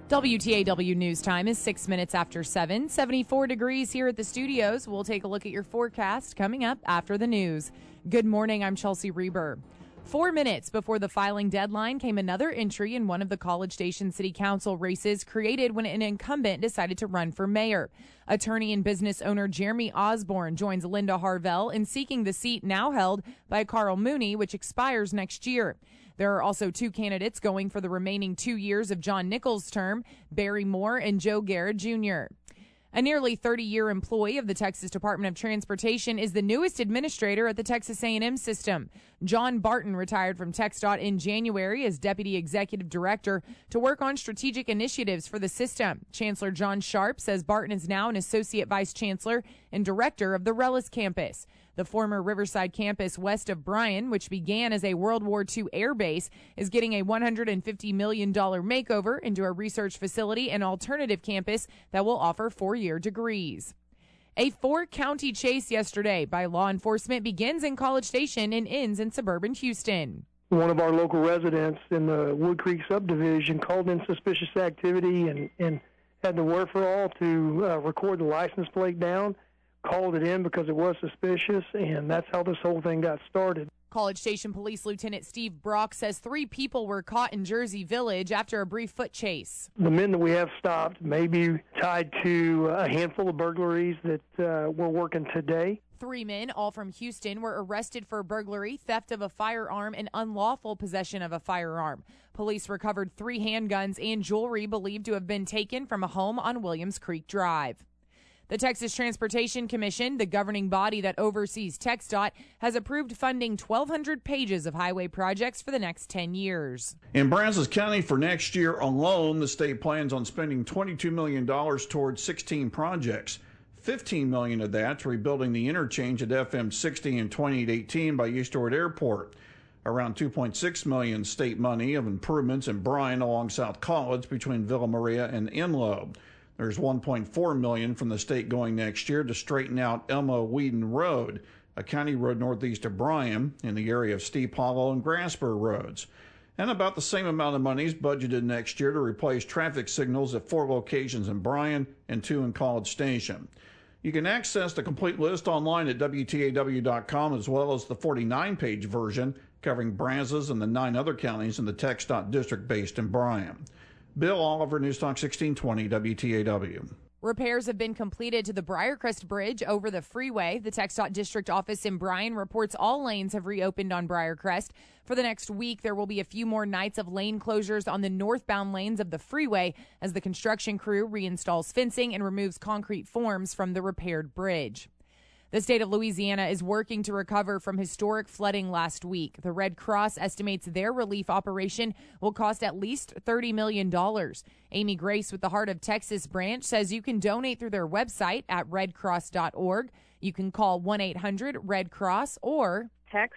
WTAW News Time is 6 minutes after 7, 74 degrees here at the studios. We'll take a look at your forecast coming up after the news. Good morning, I'm Chelsea Reber. 4 minutes before the filing deadline came another entry in one of the College Station City Council races created when an incumbent decided to run for mayor. Attorney and business owner Jeremy Osborne joins Linda Harvell in seeking the seat now held by Carl Mooney, which expires next year. There are also two candidates going for the remaining 2 years of John Nichols' term, Barry Moore and Joe Garrett Jr. A nearly 30-year employee of the Texas Department of Transportation is the newest administrator at the Texas A&M system. John Barton retired from TxDOT in January as Deputy Executive Director to work on strategic initiatives for the system. Chancellor John Sharp says Barton is now an Associate Vice Chancellor and Director of the Rellis campus. The former Riverside campus west of Bryan, which began as a World War II air base, is getting a $150 million makeover into a research facility and alternative campus that will offer 4-year degrees. A 4-county chase yesterday by law enforcement begins in College Station and ends in suburban Houston. One of our local residents in the Wood Creek subdivision called in suspicious activity and had the wherewithal to record the license plate down. Called it in because it was suspicious, and that's how this whole thing got started. College Station Police Lieutenant Steve Brock says 3 people were caught in Jersey Village after a brief foot chase. The men that we have stopped may be tied to a handful of burglaries that we're working today. 3 men, all from Houston, were arrested for burglary, theft of a firearm, and unlawful possession of a firearm. Police recovered 3 handguns and jewelry believed to have been taken from a home on Williams Creek Drive. The Texas Transportation Commission, the governing body that oversees TxDOT, has approved funding 1,200 pages of highway projects for the next 10 years. In Brazos County for next year alone, the state plans on spending $22 million towards 16 projects. $15 million of that to rebuilding the interchange at FM 60 and 2818 by Eastward Airport. Around $2.6 million state money of improvements in Bryan along South College between Villa Maria and Enloe. There's $1.4 million from the state going next year to straighten out Elma Whedon Road, a county road northeast of Bryan in the area of Steep Hollow and Grasper roads. And about the same amount of money is budgeted next year to replace traffic signals at 4 locations in Bryan and 2 in College Station. You can access the complete list online at WTAW.com as well as the 49-page version covering Brazos and the 9 other counties in the TxDOT district based in Bryan. Bill Oliver, News Talk 1620, WTAW. Repairs have been completed to the Briarcrest Bridge over the freeway. The TxDOT district office in Bryan reports all lanes have reopened on Briarcrest. For the next week, there will be a few more nights of lane closures on the northbound lanes of the freeway as the construction crew reinstalls fencing and removes concrete forms from the repaired bridge. The state of Louisiana is working to recover from historic flooding last week. The Red Cross estimates their relief operation will cost at least $30 million. Amy Grace with the Heart of Texas branch says you can donate through their website at redcross.org. You can call 1-800-RED-CROSS or text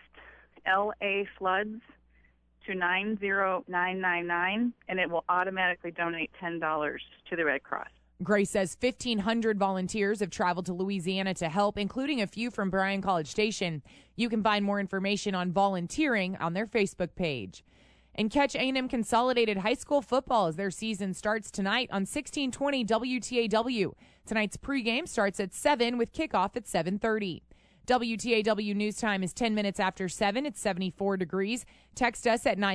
LA Floods to 90999, and it will automatically donate $10 to the Red Cross. Grace says 1,500 volunteers have traveled to Louisiana to help, including a few from Bryan College Station. You can find more information on volunteering on their Facebook page. And catch A&M Consolidated High School football as their season starts tonight on 1620 WTAW. Tonight's pregame starts at 7 with kickoff at 7:30. WTAW News Time is 10 minutes after 7. It's 74 degrees. Text us at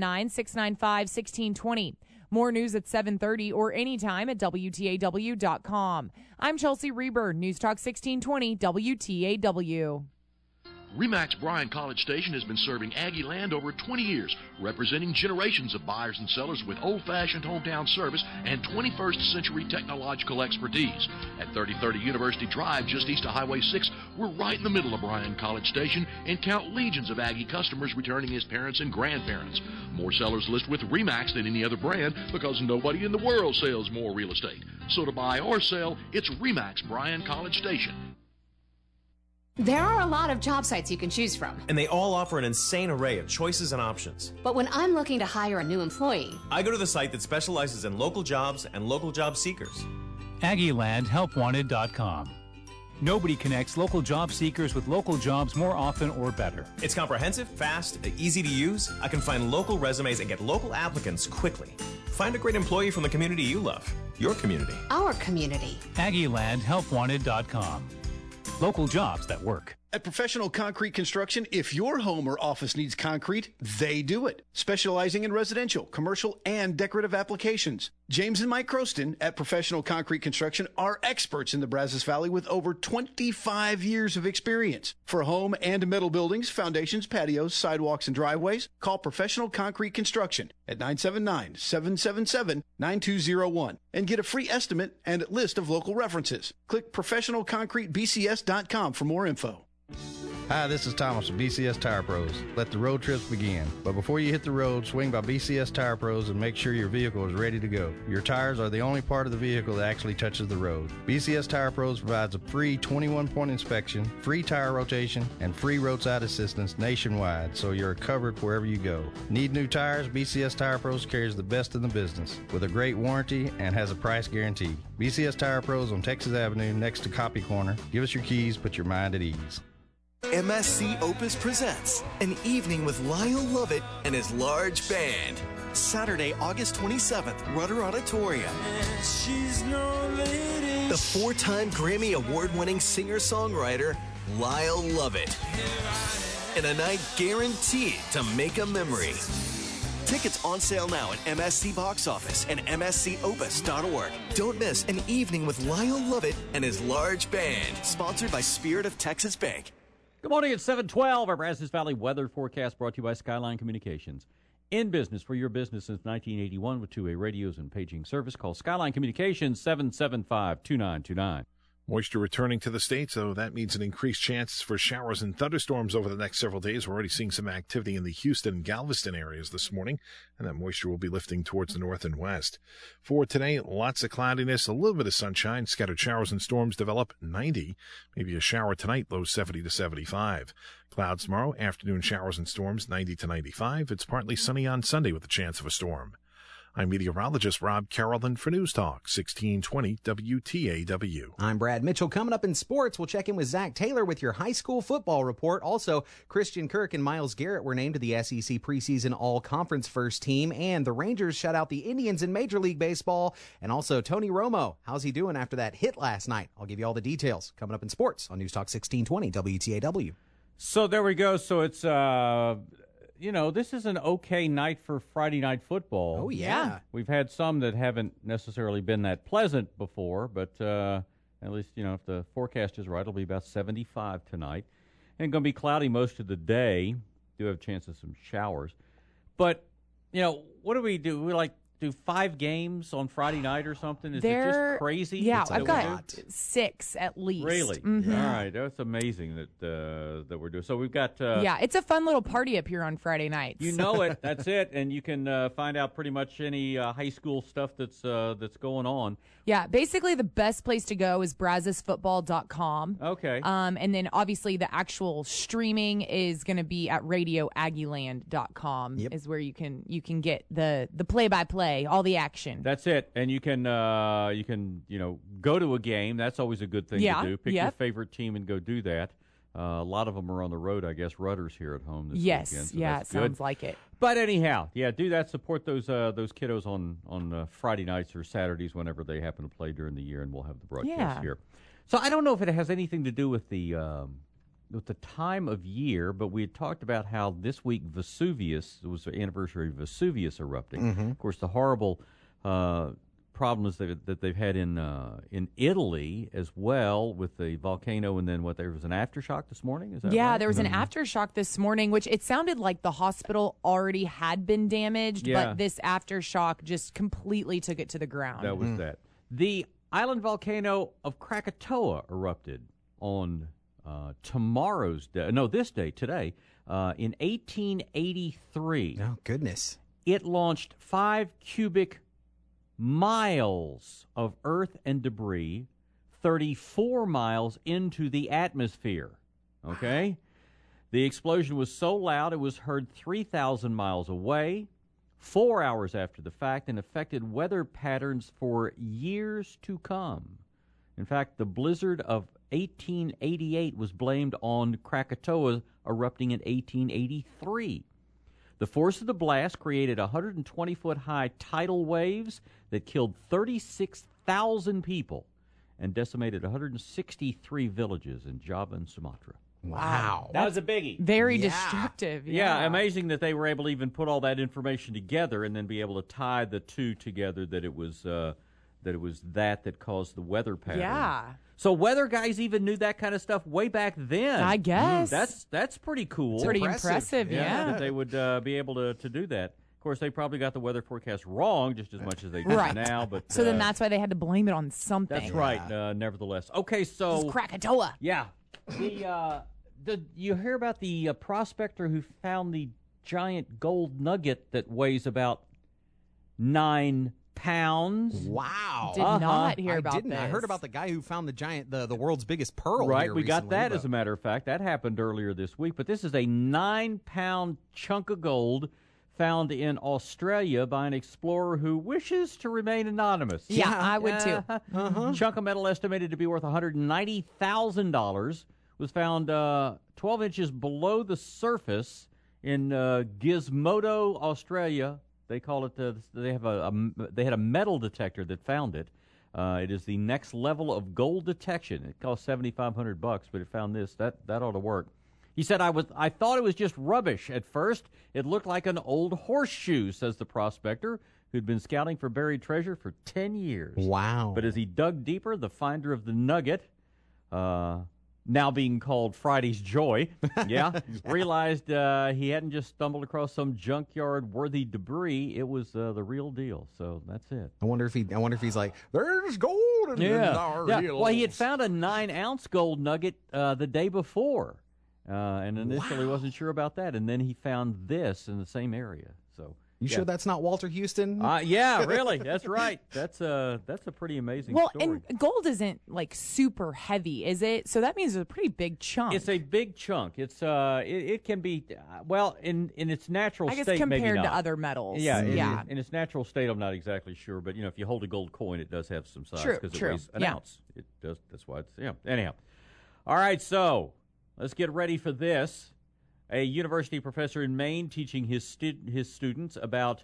979-695-1620. More news at 7:30 or anytime at WTAW.com. I'm Chelsea Reber, News Talk 1620 WTAW. RE/MAX Bryan College Station has been serving Aggie land over 20 years, representing generations of buyers and sellers with old-fashioned hometown service and 21st century technological expertise. At 3030 University Drive, just east of Highway 6, we're right in the middle of Bryan College Station and count legions of Aggie customers returning as parents and grandparents. More sellers list with RE/MAX than any other brand because nobody in the world sells more real estate. So to buy or sell, it's RE/MAX Bryan College Station. There are a lot of job sites you can choose from. And they all offer an insane array of choices and options. But when I'm looking to hire a new employee, I go to the site that specializes in local jobs and local job seekers. AggieLandHelpWanted.com. Nobody connects local job seekers with local jobs more often or better. It's comprehensive, fast, easy to use. I can find local resumes and get local applicants quickly. Find a great employee from the community you love. Your community. Our community. AggieLandHelpWanted.com. Local jobs that work. At Professional Concrete Construction, if your home or office needs concrete, they do it. Specializing in residential, commercial, and decorative applications. James and Mike Croston at Professional Concrete Construction are experts in the Brazos Valley with over 25 years of experience. For home and metal buildings, foundations, patios, sidewalks, and driveways, call Professional Concrete Construction at 979-777-9201 and get a free estimate and list of local references. Click ProfessionalConcreteBCS.com for more info. Hi, this is Thomas from BCS Tire Pros. Let the road trips begin. But before you hit the road, swing by BCS Tire Pros and make sure your vehicle is ready to go. Your tires are the only part of the vehicle that actually touches the road. BCS Tire Pros provides a free 21-point inspection, free tire rotation, and free roadside assistance nationwide, so you're covered wherever you go. Need new tires? BCS Tire Pros carries the best in the business with a great warranty and has a price guarantee. BCS Tire Pros on Texas Avenue next to Copy Corner. Give us your keys, put your mind at ease. MSC Opus presents An Evening with Lyle Lovett and his large band. Saturday, August 27th, Rudder Auditorium. The four-time Grammy Award-winning singer-songwriter, Lyle Lovett. In a night guaranteed to make a memory. Tickets on sale now at MSC Box Office and MSCOpus.org. Don't miss An Evening with Lyle Lovett and his large band. Sponsored by Spirit of Texas Bank. Good morning, it's 7:12. Our Brazos Valley weather forecast brought to you by Skyline Communications. In business for your business since 1981 with two-way radios and paging service. Call Skyline Communications 775-2929. Moisture returning to the state, so that means an increased chance for showers and thunderstorms over the next several days. We're already seeing some activity in the Houston and Galveston areas this morning, and that moisture will be lifting towards the north and west. For today, lots of cloudiness, a little bit of sunshine, scattered showers and storms develop 90. Maybe a shower tonight, low 70 to 75. Clouds tomorrow, afternoon showers and storms 90 to 95. It's partly sunny on Sunday with a chance of a storm. I'm meteorologist Rob Carrollton for News Talk 1620 WTAW. I'm Brad Mitchell. Coming up in sports, we'll check in with Zach Taylor with your high school football report. Also, Christian Kirk and Myles Garrett were named to the SEC preseason all-conference first team, and the Rangers shut out the Indians in Major League Baseball. And also, Tony Romo, how's he doing after that hit last night? I'll give you all the details coming up in sports on News Talk 1620 WTAW. So there we go. So it's this is an okay night for Friday night football. Oh, yeah. We've had some that haven't necessarily been that pleasant before, but at least, if the forecast is right, it'll be about 75 tonight. And it's going to be cloudy most of the day. Do have a chance of some showers. But, what do? We do 5 games on Friday night or something? Is it just crazy? Yeah, I've got 6 at least. Really? Mm-hmm. All right. That's amazing that we're doing. So we've got... it's a fun little party up here on Friday nights. You know it. That's it. And you can find out pretty much any high school stuff that's going on. Yeah, basically the best place to go is brazosfootball.com. Okay. And then obviously the actual streaming is going to be at radioaggieland.com is where you can get the play-by-play, all the action. That's it. And you can go to a game. That's always a good thing to do. Pick your favorite team and go do that. A lot of them are on the road, I guess. Rutter's here at home this weekend. So it sounds like it. But anyhow, do that. Support those kiddos on Friday nights or Saturdays whenever they happen to play during the year, and we'll have the broadcast here. So I don't know if it has anything to do with the time of year, but we had talked about how this week Vesuvius, it was the anniversary of Vesuvius erupting. Mm-hmm. Of course, the horrible problems that they've had in Italy as well with the volcano, and then there was an aftershock this morning? Is that right? There was an aftershock this morning, which it sounded like the hospital already had been damaged, but this aftershock just completely took it to the ground. That was that. The island volcano of Krakatoa erupted on this day, today, in 1883. Oh, goodness. It launched 5 cubic miles of earth and debris 34 miles into the atmosphere. Okay? The explosion was so loud it was heard 3,000 miles away, 4 hours after the fact, and affected weather patterns for years to come. In fact, the blizzard of 1888 was blamed on Krakatoa erupting in 1883. The force of the blast created 120-foot-high tidal waves that killed 36,000 people and decimated 163 villages in Java and Sumatra. Wow. That was a biggie. Very destructive. Yeah, amazing that they were able to even put all that information together and then be able to tie the two together, that it was that caused the weather pattern. Yeah. So weather guys even knew that kind of stuff way back then. I guess. That's pretty cool. It's pretty impressive, yeah. That they would be able to do that. Of course, they probably got the weather forecast wrong just as much as they do now. But so then that's why they had to blame it on something. That's right. Nevertheless, okay. So it's Krakatoa. Yeah. You hear about the prospector who found the giant gold nugget that weighs about 9 pounds? Wow. Did not hear about this. I heard about the guy who found the world's biggest pearl. Right, here we got recently, that as a matter of fact. That happened earlier this week. But this is a 9-pound chunk of gold found in Australia by an explorer who wishes to remain anonymous. Yeah, I would too. Chunk of metal estimated to be worth $190,000 was found 12 inches below the surface in Gizmodo, Australia. They call it they had a metal detector that found it. It is the next level of gold detection. It cost $7,500, but it found this. That ought to work. He said, I thought it was just rubbish at first. It looked like an old horseshoe, says the prospector, who'd been scouting for buried treasure for 10 years. Wow. But as he dug deeper, the finder of the nugget, now being called Friday's Joy, realized he hadn't just stumbled across some junkyard-worthy debris. It was the real deal. So that's it. I wonder if he's like, there's gold in our deal. Well, he had found a 9-ounce gold nugget the day before, and initially wasn't sure about that. And then he found this in the same area. So. You sure that's not Walter Houston? Yeah, really. That's right. That's a pretty amazing story. And gold isn't like super heavy, is it? So that means it's a pretty big chunk. It's a big chunk. It's it can be in its natural state, maybe not. compared to other metals. Yeah. In its natural state, I'm not exactly sure, but if you hold a gold coin, it does have some size because it weighs an ounce. It does. That's why it's Anyhow, all right. So let's get ready for this. A university professor in Maine teaching her students about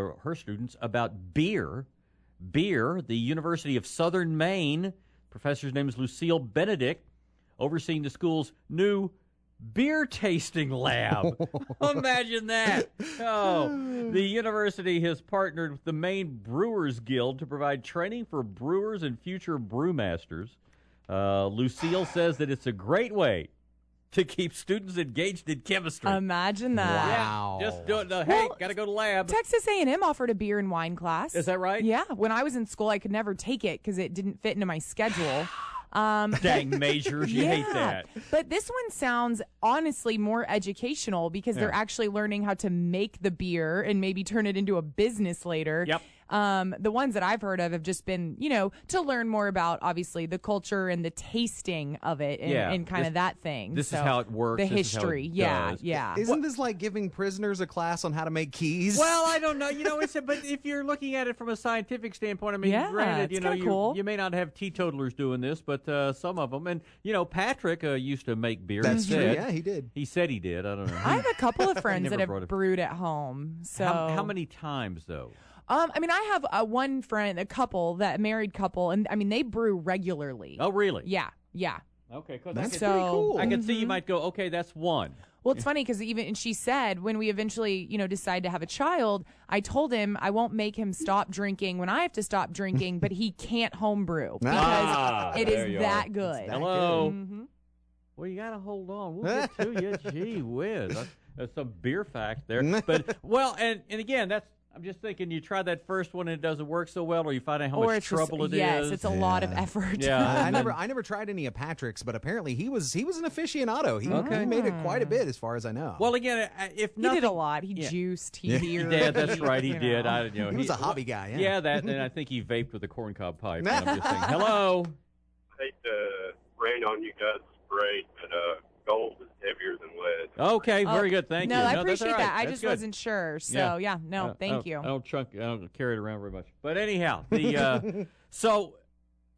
beer. Beer, the University of Southern Maine, professor's name is Lucille Benedict, overseeing the school's new beer tasting lab. Imagine that. The university has partnered with the Maine Brewers Guild to provide training for brewers and future brewmasters. Lucille says that it's a great way to keep students engaged in chemistry. Imagine that. Wow. Yeah, just do it. Hey, got to go to lab. Texas A&M offered a beer and wine class. Is that right? Yeah. When I was in school, I could never take it because it didn't fit into my schedule. Dang majors, you hate that. But this one sounds honestly more educational because they're actually learning how to make the beer and maybe turn it into a business later. Yep. The ones that I've heard of have just been, to learn more about, obviously, the culture and the tasting of it and kind of that thing. This is how it works. The this history. Is how it does. Yeah. Isn't this like giving prisoners a class on how to make keys? Well, I don't know. But if you're looking at it from a scientific standpoint, I mean, granted, it's cool. you may not have teetotalers doing this, but some of them. And, Patrick used to make beer. That's true. Yeah, he did. He said he did. I don't know. I have a couple of friends that have brewed at home. So how many times, though? I have one friend, a married couple, and they brew regularly. Oh, really? Yeah. Okay, that's pretty cool. I can see you might go, okay, that's one. Well, it's funny because and she said when we eventually, decide to have a child, I told him I won't make him stop drinking when I have to stop drinking, but he can't homebrew because it is that good. Hello. Mm-hmm. Well, you got to hold on. We'll get to you. Gee whiz. That's some beer fact there. But, and again, I'm just thinking you try that first one and it doesn't work so well, or you find out how much trouble it is. Yes, it's a lot of effort. Yeah, I never tried any of Patrick's, but apparently he was an aficionado. He made it quite a bit, as far as I know. Well, again, if nothing, he did a lot. He juiced. He beered. Yeah, that's right. He did. He was a hobby guy. Yeah, that, and I think he vaped with a corncob pipe. And I'm just saying, hello. I hate to rain on you guys' parade, but gold is heavier than lead. Okay, very good. Thank you. No, I appreciate that's that. right. I just wasn't sure. So, thank you. I don't carry it around very much. But anyhow, so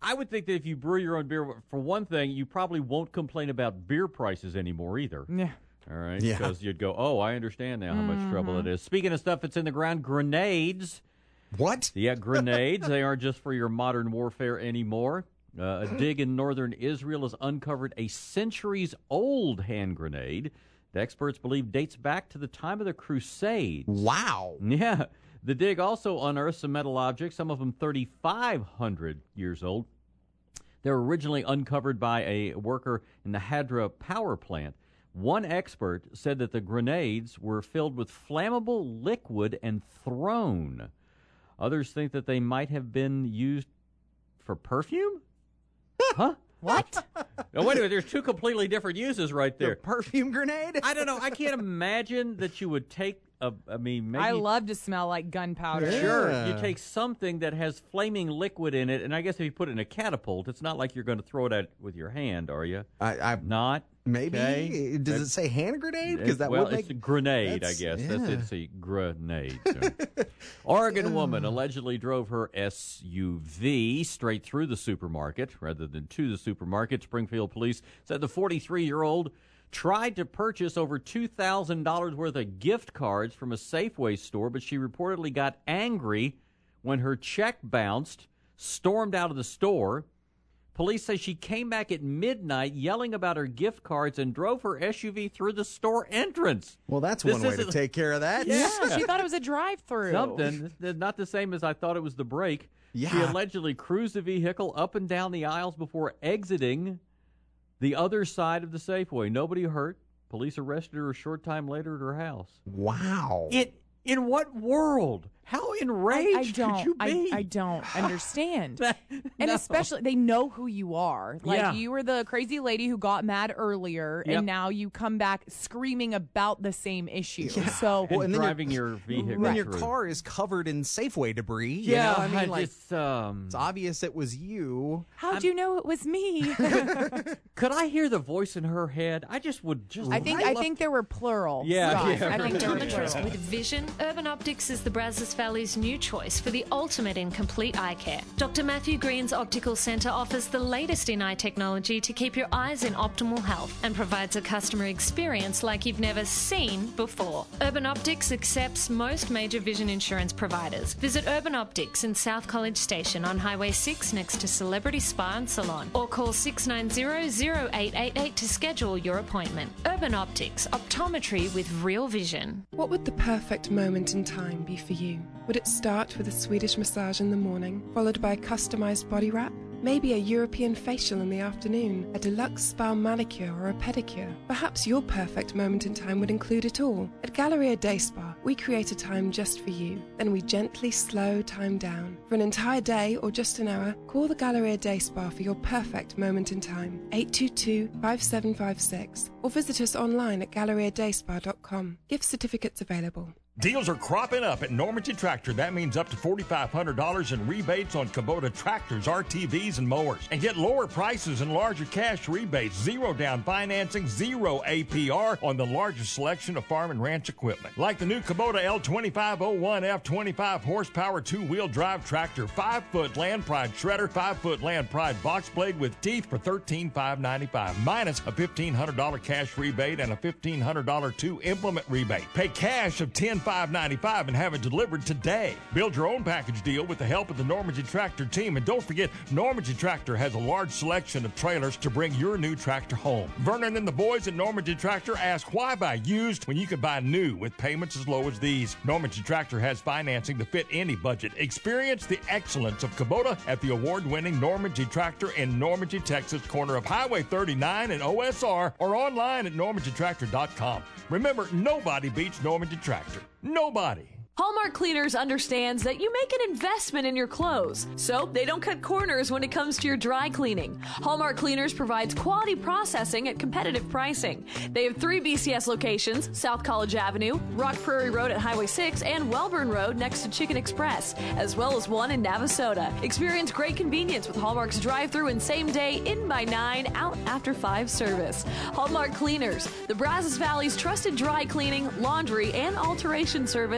I would think that if you brew your own beer, for one thing, you probably won't complain about beer prices anymore either. Yeah. All right? Yeah. Because you'd go, oh, I understand now how much trouble it is. Speaking of stuff that's in the ground, grenades. What? Yeah, grenades. They aren't just for your modern warfare anymore. A dig in northern Israel has uncovered a centuries-old hand grenade that experts believe dates back to the time of the Crusades. Wow. Yeah. The dig also unearthed some metal objects, some of them 3,500 years old. They were originally uncovered by a worker in the Hadra power plant. One expert said that the grenades were filled with flammable liquid and thrown. Others think that they might have been used for perfume? Huh? What? Oh, wait a minute. There's two completely different uses right there. The perfume grenade? I don't know. I can't imagine that you would take maybe. I love to smell like gunpowder. Sure. Yeah. You take something that has flaming liquid in it, and I guess if you put it in a catapult, it's not like you're going to throw it at with your hand, are you? I'm not. Maybe. Okay. Does it say hand grenade? Because that well, would make it's a grenade, I guess. Yeah. That's it. It's a grenade. So. Oregon woman allegedly drove her SUV straight through the supermarket rather than to the supermarket. Springfield police said the 43-year-old tried to purchase over $2,000 worth of gift cards from a Safeway store, but she reportedly got angry when her check bounced, stormed out of the store. Police say she came back at midnight yelling about her gift cards and drove her SUV through the store entrance. Well, that's one way to take care of that. Yeah, she thought it was a drive-through. Something. Not the same as I thought it was the brake. Yeah. She allegedly cruised the vehicle up and down the aisles before exiting the other side of the Safeway. Nobody hurt. Police arrested her a short time later at her house. Wow. In what world? How enraged could you be? I don't understand. And especially, they know who you are. Like, you were the crazy lady who got mad earlier, and now you come back screaming about the same issue. Yeah. So, and driving your vehicle when your through. car is covered in Safeway debris. Yeah, you know? I mean, it's obvious it was you. How'd you know it was me? Could I hear the voice in her head? I think there were plural. Yeah, Scott. yeah. I think there were Optometrist plural. with vision, Urban Optics is the Brazos Valley's new choice for the ultimate in complete eye care. Dr. Matthew Green's Optical Centre offers the latest in eye technology to keep your eyes in optimal health and provides a customer experience like you've never seen before. Urban Optics accepts most major vision insurance providers. Visit Urban Optics in South College Station on Highway 6 next to Celebrity Spa and Salon, or call 690-0888 to schedule your appointment. Urban Optics, optometry with real vision. What would the perfect moment in time be for you? Would it start with a Swedish massage in the morning, followed by a customized body wrap? Maybe a European facial in the afternoon, a deluxe spa manicure or a pedicure. Perhaps your perfect moment in time would include it all. At Galleria Day Spa, we create a time just for you. Then we gently slow time down. For an entire day or just an hour, call the Galleria Day Spa for your perfect moment in time. 822-5756. Or visit us online at GalleriaDayspa.com. Gift certificates available. Deals are cropping up at Normanton Tractor. That means up to $4,500 in rebates on Kubota tractors, RTVs, and mowers. And get lower prices and larger cash rebates, zero down financing, zero APR on the largest selection of farm and ranch equipment. Like the new Kubota L2501 F25 horsepower two-wheel drive tractor, 5-foot Land Pride shredder, 5-foot Land Pride box blade with teeth for $13,595, minus a $1,500 cash rebate and a $1,500 two-implement rebate. Pay cash of $10,595 and have it delivered today. Build your own package deal with the help of the Normanton Tractor team. And don't forget, Normanton Tractor has a large selection of trailers to bring your new tractor home. Vernon and the boys at Normanton Tractor ask, why buy used when you can buy new with payments as low as these? Normanton Tractor has financing to fit any budget. Experience the excellence of Kubota at the award-winning Normanton Tractor in Normanton, Texas, corner of Highway 39 and OSR, or online at normantontractor.com. Remember, nobody beats Normanton Tractor. Nobody. Hallmark Cleaners understands that you make an investment in your clothes, so they don't cut corners when it comes to your dry cleaning. Hallmark Cleaners provides quality processing at competitive pricing. They have 3 BCS locations: South College Avenue, Rock Prairie Road at Highway 6, and Welborn Road next to Chicken Express, as well as one in Navasota. Experience great convenience with Hallmark's drive-thru and same-day, in by 9, out after 5 service. Hallmark Cleaners, the Brazos Valley's trusted dry cleaning, laundry, and alteration service for over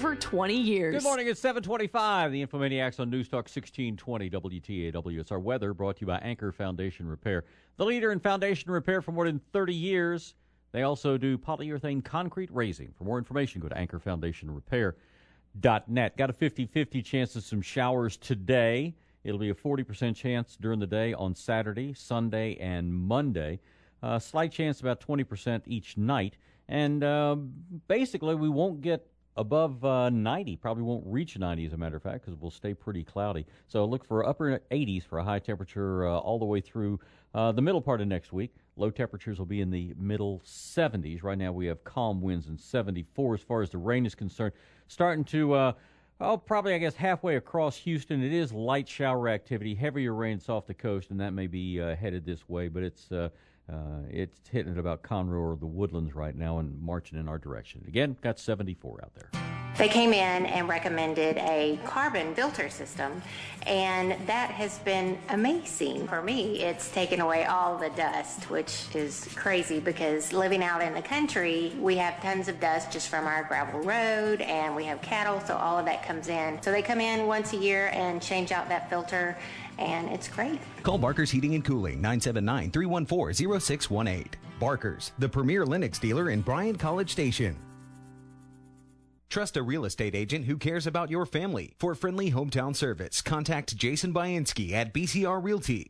over 20 years. Good morning, it's 7:25. The Infomaniacs on News Talk 1620 WTAW. It's our weather brought to you by Anchor Foundation Repair, the leader in foundation repair for more than 30 years. They also do polyurethane concrete raising. For more information, go to anchorfoundationrepair.net. Got a 50-50 chance of some showers today. It'll be a 40% chance during the day on Saturday, Sunday, and Monday. Slight chance about 20% each night. And basically, we won't get above 90. Probably won't reach 90, as a matter of fact, because we'll stay pretty cloudy. So look for upper 80s for a high temperature all the way through the middle part of next week. Low temperatures will be in the middle 70s. Right now we have calm winds in 74 as far as the rain is concerned. Starting to, probably, I guess, halfway across Houston. It is light shower activity, heavier rains off the coast, and that may be headed this way. But it's hitting at about Conroe or the Woodlands right now and marching in our direction. Again, got 74 out there. They came in and recommended a carbon filter system, and that has been amazing. For me, it's taken away all the dust, which is crazy because living out in the country, we have tons of dust just from our gravel road, and we have cattle, so all of that comes in. So they come in once a year and change out that filter, and it's great. Call Barker's Heating and Cooling, 979-314-0618. Barker's, the premier Lennox dealer in Bryant College Station. Trust a real estate agent who cares about your family. For friendly hometown service, contact Jason Bainski at BCR Realty,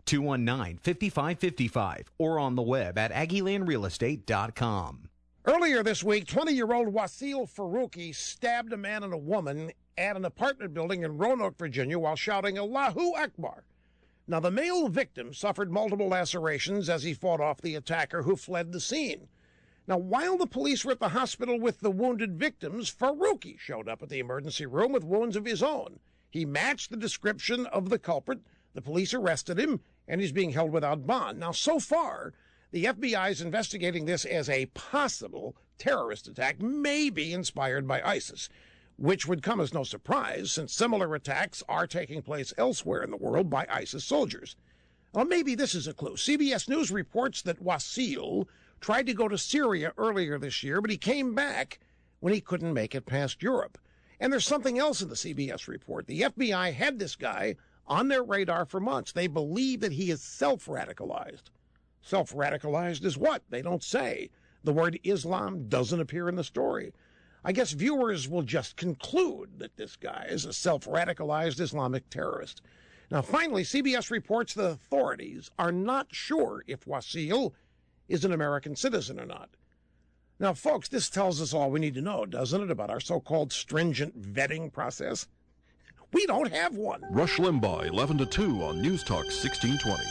219-5555, or on the web at AggieLandRealEstate.com. Earlier this week, 20-year-old Wasil Faruqi stabbed a man and a woman at an apartment building in Roanoke, Virginia, while shouting Allahu Akbar. Now, the male victim suffered multiple lacerations as he fought off the attacker, who fled the scene. Now, while the police were at the hospital with the wounded victims, Faruqi showed up at the emergency room with wounds of his own. He matched the description of the culprit. The police arrested him, and he's being held without bond. Now, so far, the FBI is investigating this as a possible terrorist attack, maybe inspired by ISIS, which would come as no surprise since similar attacks are taking place elsewhere in the world by ISIS soldiers. Well, maybe this is a clue. CBS News reports that Wasil tried to go to Syria earlier this year, but he came back when he couldn't make it past Europe. And there's something else in the CBS report. The FBI had this guy on their radar for months. They believe that he is self-radicalized. Self-radicalized is what? They don't say. The word Islam doesn't appear in the story. I guess viewers will just conclude that this guy is a self-radicalized Islamic terrorist. Now, finally, CBS reports the authorities are not sure if Wasil is an American citizen or not. Now, folks, this tells us all we need to know, doesn't it, about our so-called stringent vetting process? We don't have one. Rush Limbaugh, 11 to 2 on News Talk 1620.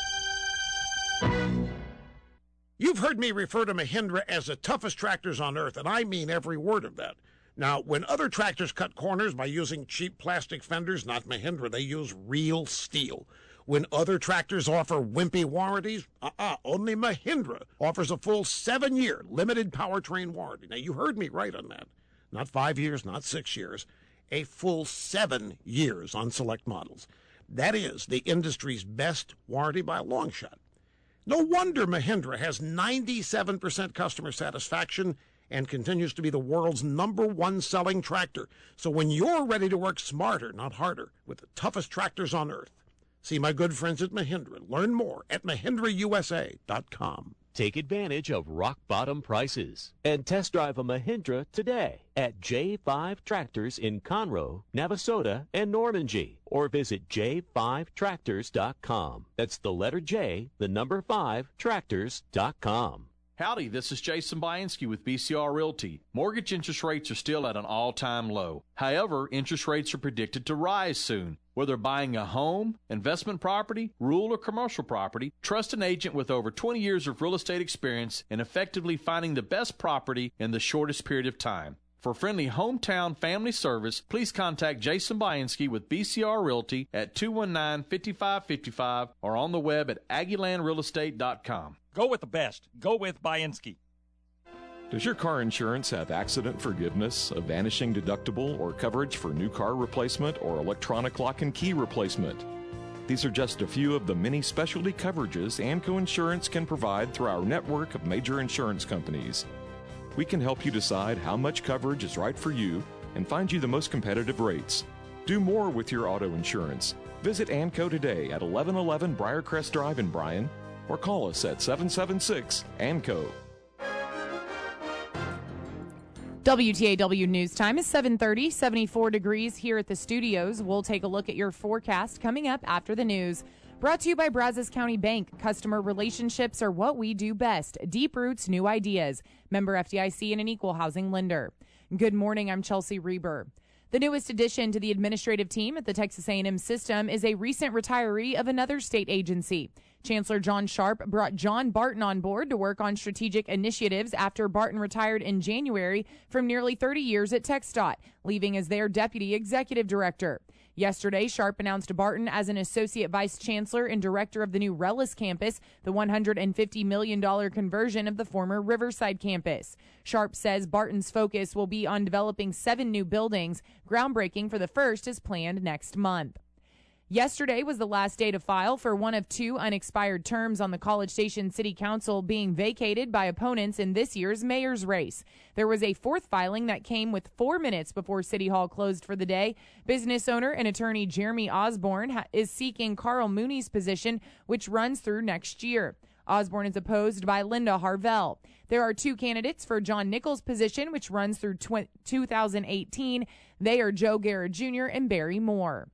You've heard me refer to Mahindra as the toughest tractors on earth, and I mean every word of that. Now, when other tractors cut corners by using cheap plastic fenders, not Mahindra, they use real steel. When other tractors offer wimpy warranties, only Mahindra offers a full 7-year limited powertrain warranty. Now, you heard me right on that. Not 5 years, not 6 years. A full 7 years on select models. That is the industry's best warranty by a long shot. No wonder Mahindra has 97% customer satisfaction and continues to be the world's #1 selling tractor. So when you're ready to work smarter, not harder, with the toughest tractors on earth, see my good friends at Mahindra. Learn more at MahindraUSA.com. Take advantage of rock-bottom prices and test drive a Mahindra today at J5 Tractors in Conroe, Navasota, and Normandy, or visit j5tractors.com. That's the letter J, the number 5, tractors.com. Howdy, this is Jason Bainski with BCR Realty. Mortgage interest rates are still at an all-time low. However, interest rates are predicted to rise soon. Whether buying a home, investment property, rural or commercial property, trust an agent with over 20 years of real estate experience in effectively finding the best property in the shortest period of time. For friendly hometown family service, please contact Jason Bainski with BCR Realty at 219-5555 or on the web at AggieLandRealEstate.com. Go with the best. Go with Bainski. Does your car insurance have accident forgiveness, a vanishing deductible, or coverage for new car replacement or electronic lock and key replacement? These are just a few of the many specialty coverages AMCO Insurance can provide through our network of major insurance companies. We can help you decide how much coverage is right for you and find you the most competitive rates. Do more with your auto insurance. Visit ANCO today at 1111 Briarcrest Drive in Bryan or call us at 776-ANCO. WTAW News Time is 7:30, 74 degrees here at the studios. We'll take a look at your forecast coming up after the news. Brought to you by Brazos County Bank. Customer relationships are what we do best. Deep roots, new ideas. Member FDIC and an equal housing lender. Good morning, I'm Chelsea Reber. The newest addition to the administrative team at the Texas A&M system is a recent retiree of another state agency. Chancellor John Sharp brought John Barton on board to work on strategic initiatives after Barton retired in January from nearly 30 years at TxDOT, leaving as their deputy executive director. Yesterday, Sharp announced Barton as an associate vice chancellor and director of the new Rellis campus, the $150 million conversion of the former Riverside campus. Sharp says Barton's focus will be on developing 7 new buildings. Groundbreaking for the first is planned next month. Yesterday was the last day to file for one of 2 unexpired terms on the College Station City Council being vacated by opponents in this year's mayor's race. There was a 4th filing that came with 4 minutes before City Hall closed for the day. Business owner and attorney Jeremy Osborne is seeking Carl Mooney's position, which runs through next year. Osborne is opposed by Linda Harvell. There are 2 candidates for John Nichols' position, which runs through 2018. They are Joe Garrett Jr. and Barry Moore.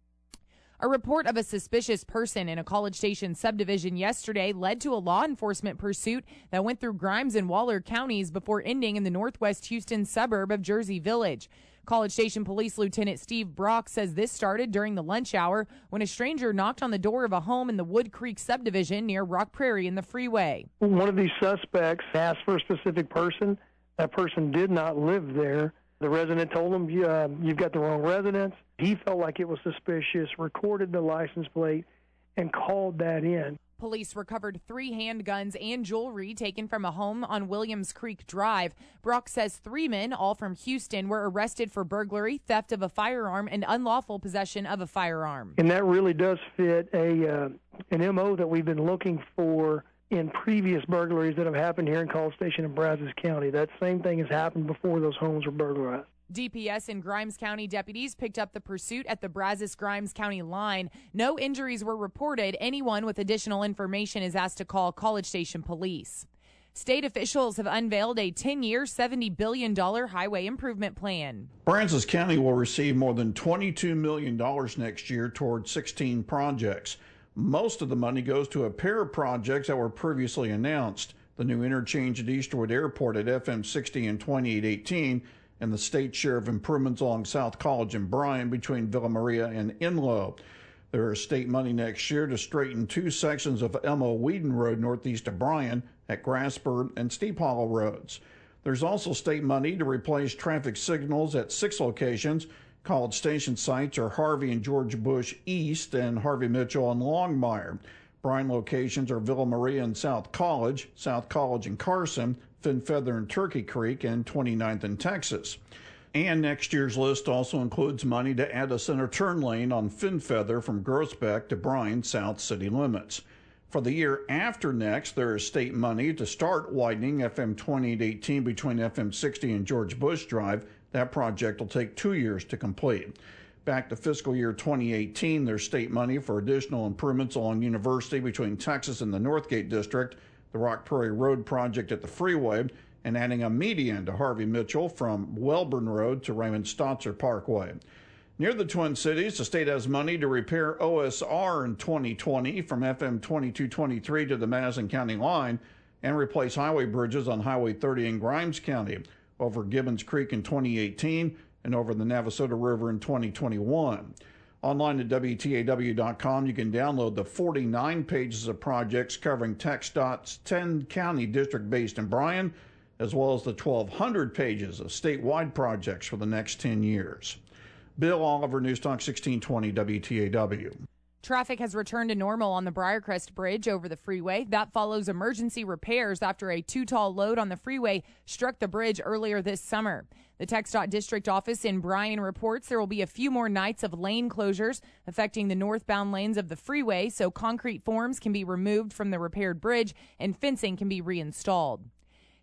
A report of a suspicious person in a College Station subdivision yesterday led to a law enforcement pursuit that went through Grimes and Waller counties before ending in the northwest Houston suburb of Jersey Village. College Station Police Lieutenant Steve Brock says this started during the lunch hour when a stranger knocked on the door of a home in the Wood Creek subdivision near Rock Prairie in the freeway. One of these suspects asked for a specific person. That person did not live there. The resident told him, you've got the wrong residence. He felt like it was suspicious, recorded the license plate, and called that in. Police recovered 3 handguns and jewelry taken from a home on Williams Creek Drive. Brock says 3 men, all from Houston, were arrested for burglary, theft of a firearm, and unlawful possession of a firearm. And that really does fit an MO that we've been looking for in previous burglaries that have happened here in College Station and Brazos County. That same thing has happened before those homes were burglarized. DPS and Grimes County deputies picked up the pursuit at the Brazos-Grimes County line. No injuries were reported. Anyone with additional information is asked to call College Station Police. State officials have unveiled a 10-year, $70 billion highway improvement plan. Brazos County will receive more than $22 million next year toward 16 projects. Most of the money goes to a pair of projects that were previously announced: the new interchange at Eastwood Airport at FM 60 and 2818, and the state share of improvements along South College and Bryan between Villa Maria and Enloe. There is state money next year to straighten 2 sections of Elmo Whedon Road northeast of Bryan at Grasberg and Steep Hollow Roads. There's also state money to replace traffic signals at 6 locations. College Station sites are Harvey and George Bush East and Harvey Mitchell and Longmire. Bryan locations are Villa Maria and South College and Carson, Finfeather and Turkey Creek, and 29th and Texas. And next year's list also includes money to add a center turn lane on Finfeather from Groesbeck to Bryan south city limits. For the year after next, there is state money to start widening FM 2818 between FM 60 and George Bush Drive. That project will take 2 years to complete. Back to fiscal year 2018, there's state money for additional improvements along University between Texas and the Northgate District, the Rock Prairie Road project at the freeway, and adding a median to Harvey Mitchell from Welborn Road to Raymond Stotzer Parkway. Near the Twin Cities, the state has money to repair OSR in 2020 from FM 2223 to the Madison County line and replace highway bridges on Highway 30 in Grimes County, over Gibbons Creek in 2018, and over the Navasota River in 2021. Online at WTAW.com, you can download the 49 pages of projects covering TxDOT's 10-county district based in Bryan, as well as the 1,200 pages of statewide projects for the next 10 years. Bill Oliver, News Talk 1620 WTAW. Traffic has returned to normal on the Briarcrest Bridge over the freeway. That follows emergency repairs after a too-tall load on the freeway struck the bridge earlier this summer. The TxDOT District Office in Bryan reports there will be a few more nights of lane closures affecting the northbound lanes of the freeway, so concrete forms can be removed from the repaired bridge and fencing can be reinstalled.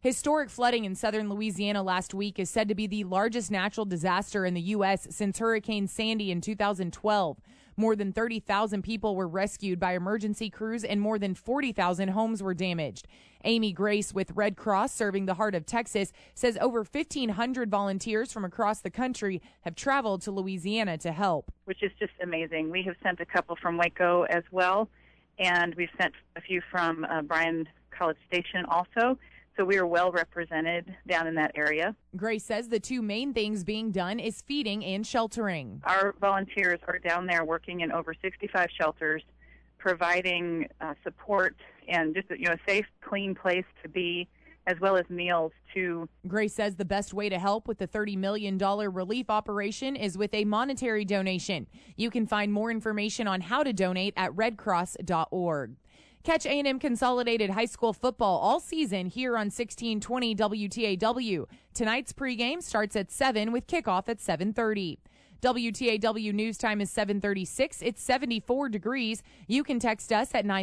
Historic flooding in southern Louisiana last week is said to be the largest natural disaster in the U.S. since Hurricane Sandy in 2012. More than 30,000 people were rescued by emergency crews and more than 40,000 homes were damaged. Amy Grace with Red Cross serving the heart of Texas says over 1,500 volunteers from across the country have traveled to Louisiana to help. Which is just amazing. We have sent a couple from Waco as well, and we've sent a few from Bryan College Station also. So we are well represented down in that area. Grace says the two main things being done is feeding and sheltering. Our volunteers are down there working in over 65 shelters, providing support and just a safe, clean place to be, as well as meals too. Grace says the best way to help with the $30 million relief operation is with a monetary donation. You can find more information on how to donate at redcross.org. Catch A&M Consolidated High School football all season here on 1620 WTAW. Tonight's pregame starts at 7 with kickoff at 7:30. WTAW news time is 7:36. It's 74 degrees. You can text us at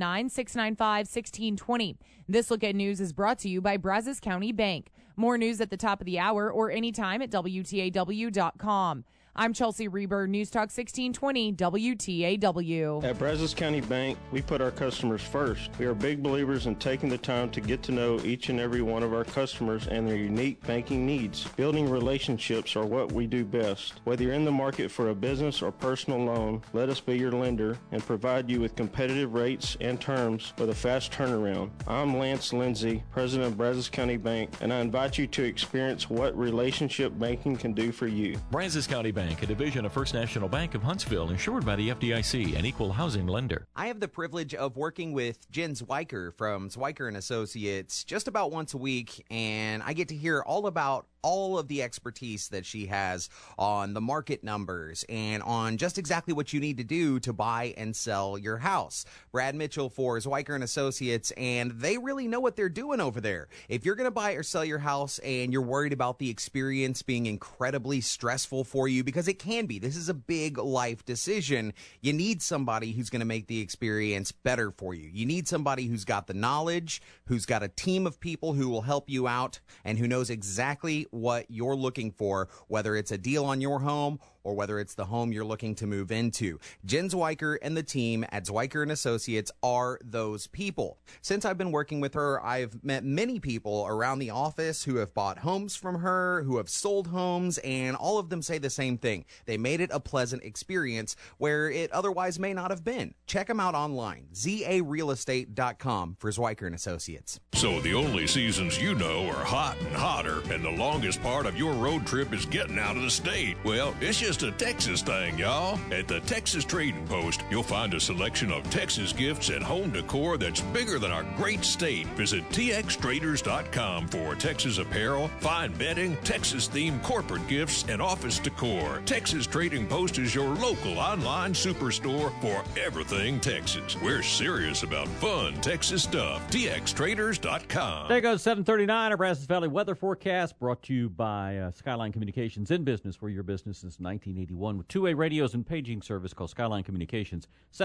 979-695-1620. This Look at News is brought to you by Brazos County Bank. More news at the top of the hour or anytime at WTAW.com. I'm Chelsea Reber, News Talk 1620 WTAW. At Brazos County Bank, we put our customers first. We are big believers in taking the time to get to know each and every one of our customers and their unique banking needs. Building relationships are what we do best. Whether you're in the market for a business or personal loan, let us be your lender and provide you with competitive rates and terms with a fast turnaround. I'm Lance Lindsay, President of Brazos County Bank, and I invite you to experience what relationship banking can do for you. Brazos County Bank, a division of First National Bank of Huntsville, insured by the FDIC, an equal housing lender. I have the privilege of working with Jen Zwiker from Zwiker & Associates just about once a week, and I get to hear all about all of the expertise that she has on the market numbers and on just exactly what you need to do to buy and sell your house. Brad Mitchell for Zwiker & Associates, and they really know what they're doing over there. If you're going to buy or sell your house and you're worried about the experience being incredibly stressful for you, because it can be, this is a big life decision, you need somebody who's going to make the experience better for you. You need somebody who's got the knowledge, who's got a team of people who will help you out, and who knows exactly what you're looking for, whether it's a deal on your home or whether it's the home you're looking to move into. Jen Zwiker and the team at Zwiker & Associates are those people. Since I've been working with her, I've met many people around the office who have bought homes from her, who have sold homes, and all of them say the same thing. They made it a pleasant experience where it otherwise may not have been. Check them out online, zarealestate.com for Zwiker & Associates. So the only seasons you know are hot and hotter, and the longest part of your road trip is getting out of the state. Well, it's just a Texas thing, y'all. At the Texas Trading Post, you'll find a selection of Texas gifts and home decor that's bigger than our great state. Visit txtraders.com for Texas apparel, fine bedding, Texas-themed corporate gifts, and office decor. Texas Trading Post is your local online superstore for everything Texas. We're serious about fun Texas stuff. txtraders.com. There goes 7:39, our Brazos Valley weather forecast brought to you by Skyline Communications, in business where your business is 1981 with two-way radios and paging service. Call Skyline Communications,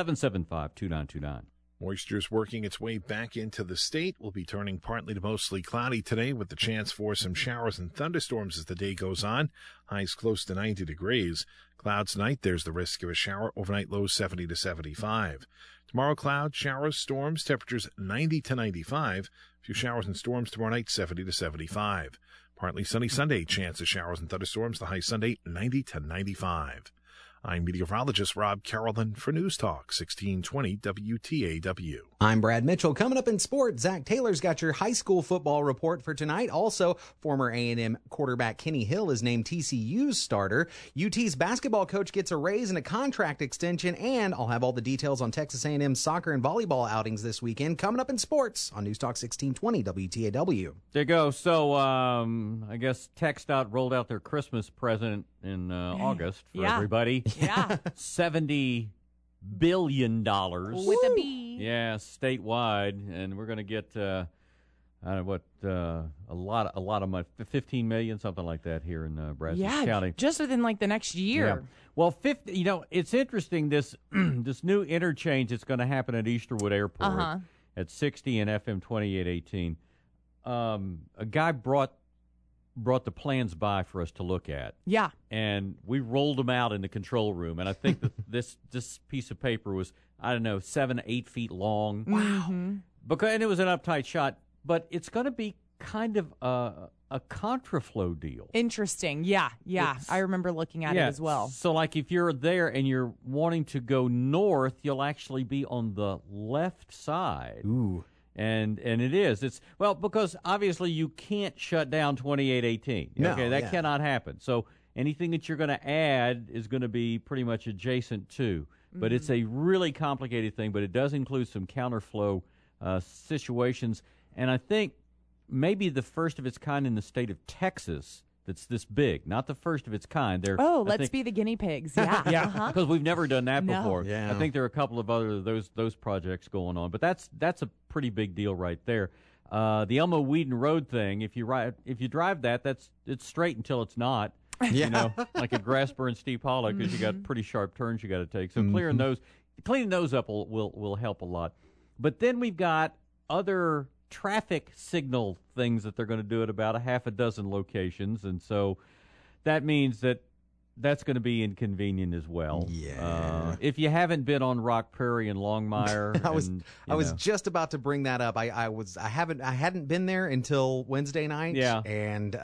775-2929. Moisture's working its way back into the state. Will be turning partly to mostly cloudy today with the chance for some showers and thunderstorms as the day goes on. Highs close to 90 degrees. Clouds tonight, there's the risk of a shower. Overnight lows 70 to 75. Tomorrow, clouds, showers, storms, temperatures 90 to 95. A few showers and storms tomorrow night, 70 to 75. Partly sunny Sunday, chance of showers and thunderstorms. The high Sunday, 90 to 95. I'm meteorologist Rob Carolyn for News Talk 1620 WTAW. I'm Brad Mitchell. Coming up in sports, Zach Taylor's got your high school football report for tonight. Also, former A&M quarterback Kenny Hill is named TCU's starter. UT's basketball coach gets a raise and a contract extension, and I'll have all the details on Texas A&M's soccer and volleyball outings this weekend. Coming up in sports on News Talk 1620 WTAW. There you go. So I guess TxDOT rolled out their Christmas present in August for everybody. Yeah. $70 billion. With a B. Yeah, statewide. And we're going to get, a lot of money, 15 million, something like that here in Brazos County. Just within like the next year. Yeah. Well, it's interesting, this this new interchange that's going to happen at Easterwood Airport at 60 and FM 2818. a guy brought the plans by for us to look at. Yeah. And we rolled them out in the control room, and I think that this piece of paper was, I don't know, 7 to 8 feet long. Wow. And it was an uptight shot, but it's going to be kind of a contraflow deal. Interesting. Yeah. I remember looking at it as well. So, like, if you're there and you're wanting to go north, you'll actually be on the left side. Ooh. And it is. It's because obviously you can't shut down 2818. No, okay, that cannot happen. So anything that you're going to add is going to be pretty much adjacent to. But it's a really complicated thing, but it does include some counterflow situations. And I think maybe the first of its kind in the state of Texas that's this big, not the first of its kind. Let's be the guinea pigs. Yeah. Because we've never done that No. before. Yeah. I think there are a couple of other those projects going on, but that's a pretty big deal right there. The Elmo Whedon Road thing, if you drive that, it's straight until it's not. Yeah. You know, like at Grasper and Steep Hollow, because you got pretty sharp turns you got to take. So cleaning those up will help a lot. But then we've got other traffic signal things that they're going to do at about a half a dozen locations, and so that means that's going to be inconvenient as well. Yeah. If you haven't been on Rock Prairie and Longmire, I was just about to bring that up. I hadn't been there until Wednesday night. Yeah. And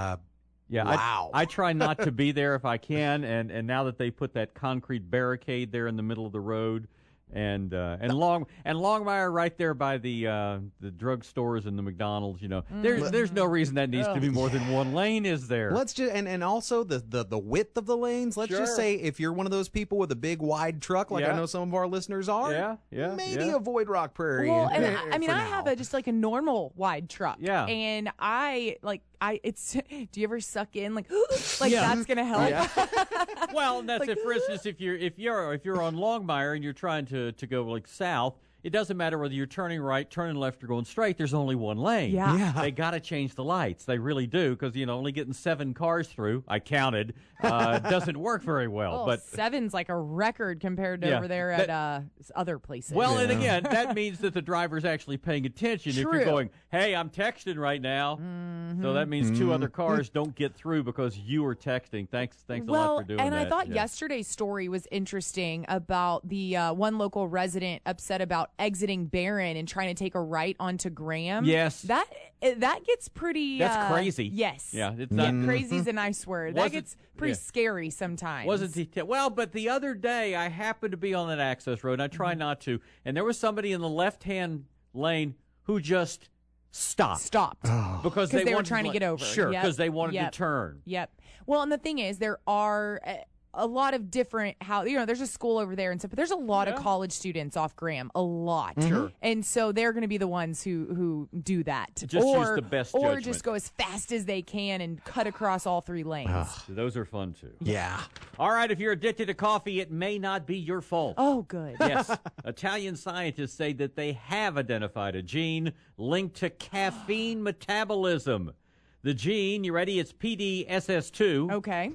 wow. I try not to be there if I can, and now that they put that concrete barricade there in the middle of the road, and Longmire right there by the drug stores and the McDonald's, there's no reason that needs to be more than one lane, is there? Let's just and also the width of the lanes. Let's just say if you're one of those people with a big wide truck, like I know some of our listeners are, maybe avoid Rock Prairie. Well, and I have just like a normal wide truck. Yeah. And do you ever suck in like that's gonna help? Yeah. Well, and that's it. For instance, if you're on Longmire and you're trying to go like south, it doesn't matter whether you're turning right, turning left, or going straight. There's only one lane. Yeah. They got to change the lights. They really do, because only getting 7 cars through, I counted, doesn't work very well. But 7's like a record compared to over there at other places. Well, and again, that means that the driver's actually paying attention. True. If you're going, hey, I'm texting right now, so that means 2 other cars don't get through because you are texting. Thanks a lot for doing that. And I thought yesterday's story was interesting about the one local resident upset about exiting Barron and trying to take a right onto Graham. Yes. That gets pretty... That's crazy. Yes. Yeah, it's not... crazy is a nice word. That gets pretty scary sometimes. But the other day, I happened to be on that access road, and I try not to, and there was somebody in the left-hand lane who just stopped. Because they were trying to get over. Sure, because they wanted to turn. Yep. Well, and the thing is, there are... a lot of different there's a school over there and stuff, but there's a lot of college students off Graham, a lot. Sure. And so they're going to be the ones who do that. Just use the best or judgment. just go as fast as they can and cut across all 3 lanes. Those are fun too. Yeah. All right, if you're addicted to coffee, it may not be your fault. Oh, good. Yes. Italian scientists say that they have identified a gene linked to caffeine metabolism. The gene, you ready? It's PDSS2. Okay.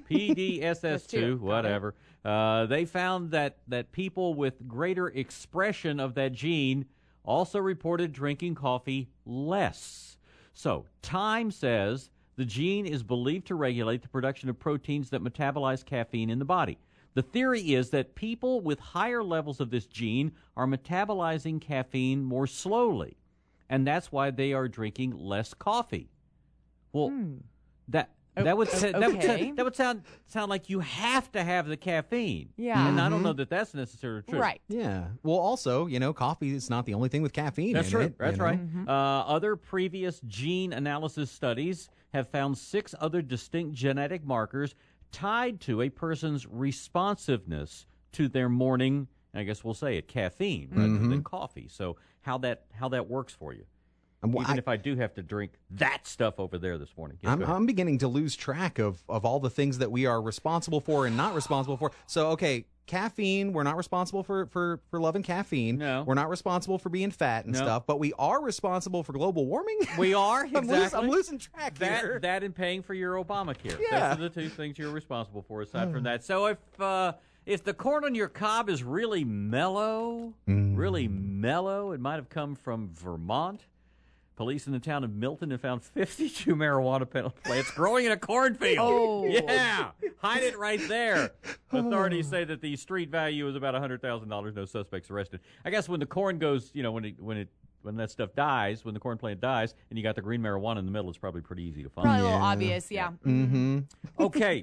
PDSS2, whatever. They found that people with greater expression of that gene also reported drinking coffee less. So, Time says the gene is believed to regulate the production of proteins that metabolize caffeine in the body. The theory is that people with higher levels of this gene are metabolizing caffeine more slowly, and that's why they are drinking less coffee. Well, that would sound like you have to have the caffeine. Yeah. And I don't know that that's necessarily true. Right. Yeah. Well, also, coffee is not the only thing with caffeine That's in true. it. That's right. Other previous gene analysis studies have found 6 other distinct genetic markers tied to a person's responsiveness to their morning, I guess we'll say it, caffeine rather than coffee. So how that works for you. Even if I do have to drink that stuff over there this morning. I'm beginning to lose track of all the things that we are responsible for and not responsible for. So, okay, caffeine, we're not responsible for loving caffeine. No. We're not responsible for being fat and stuff, but we are responsible for global warming. We are, exactly. I'm losing track here. That and paying for your Obamacare. Yeah. Those are the 2 things you're responsible for aside from that. So if the corn on your cob is really mellow, it might have come from Vermont. Police in the town of Milton have found 52 marijuana plants growing in a cornfield. Oh. Yeah. Hide it right there. Authorities say that the street value is about $100,000. No suspects arrested. I guess when the corn goes, when that stuff dies, when the corn plant dies, and you got the green marijuana in the middle, it's probably pretty easy to find. Probably a little obvious, yeah. Mm-hmm. Okay.